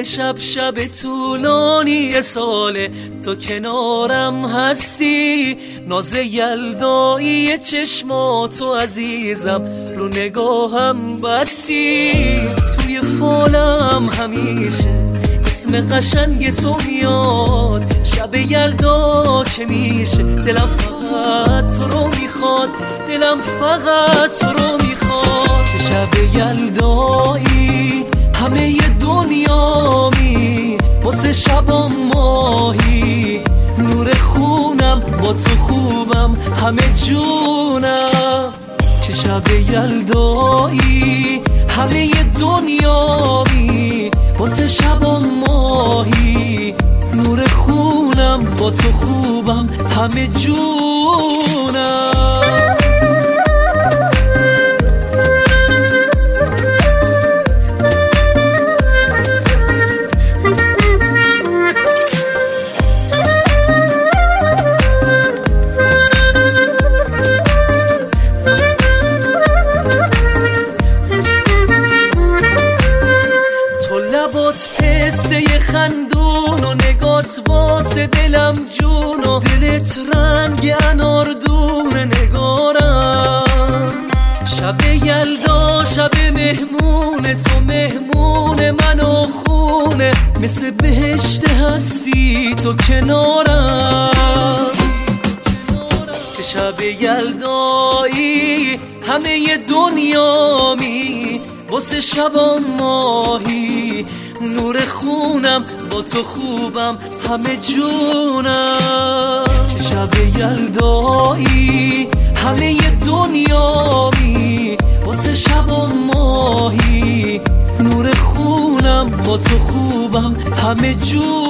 شب طولانی ساله تو کنارم هستی، ناز یلدایی چشماتو عزیزم رو نگاهم بستی. توی فالم همیشه اسم قشنگ تو میاد، شب یلدا که میشه دلم فقط تو رو میخواد، دلم فقط تو رو میخواد. که شب یلدایی همه دنیامی، واسه شبام ماهی، نور خونم با تو خوبم همه جونم. چه شب یلدایی همه دنیامی، واسه شبام ماهی، نور خونم با تو خوبم همه جونم. پسته خندون و نگات واسه دلم جون و دلت رنگ اناردون نگارم. شب یلدا شب مهمون تو، مهمون من و خونه، مثل بهشت هستی تو کنارم. چه شب یلدایی همه دنیامی، واسه شبام ماهی، نور خونم با تو خوبم همه جونم. چه شب یلدایی همه دنیامی، واسه شبام ماهی، نور خونم با تو خوبم همه جونم.